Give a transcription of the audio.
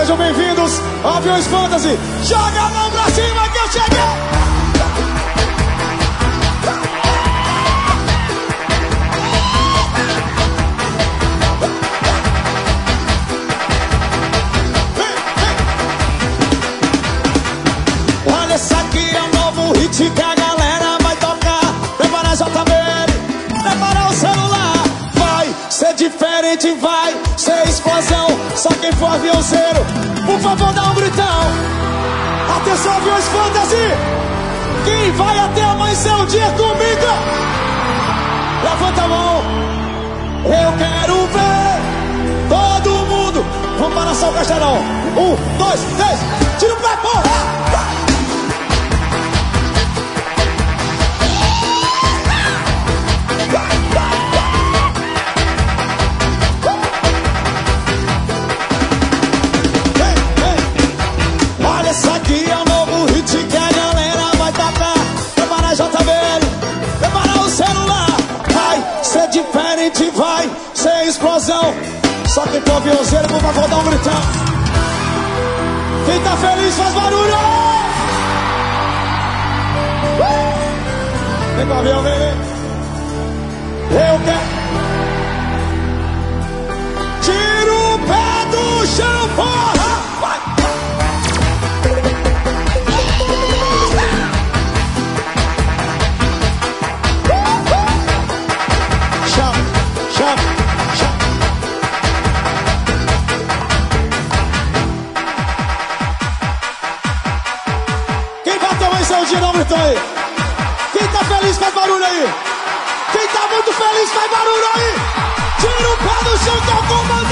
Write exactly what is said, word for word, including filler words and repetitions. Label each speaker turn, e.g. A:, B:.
A: Sejam bem-vindos ao Aviões Fantasy. Joga a mão pra cima que eu cheguei. Olha, esse aqui é um novo hit que a galera vai tocar. Prepara a J B L, prepara o celular. Vai ser diferente, vai ser explosão. Só quem for aviãozeiro, por favor, dá um gritão. Atenção, Aviões Fantasy. Quem vai até amanhecer o dia comigo? Levanta a mão. Eu quero ver todo mundo. Vamos balançar o castelão. Um, dois, três. Tira o pé, porra. Esse aqui é o novo hit que a galera vai tocar. Prepara a J B L, prepara o celular. Vai ser diferente, vai ser explosão. Só quem for aviãozeiro, por favor, dá um gritão. Quem tá feliz faz barulho. Uh! Vem com o avião, vem, vem. Eu quero. Tira o pé do chão, porra. Vai. Aí. Quem tá feliz faz barulho aí. Quem tá muito feliz faz barulho aí. Tira o pé do chão que é o comando.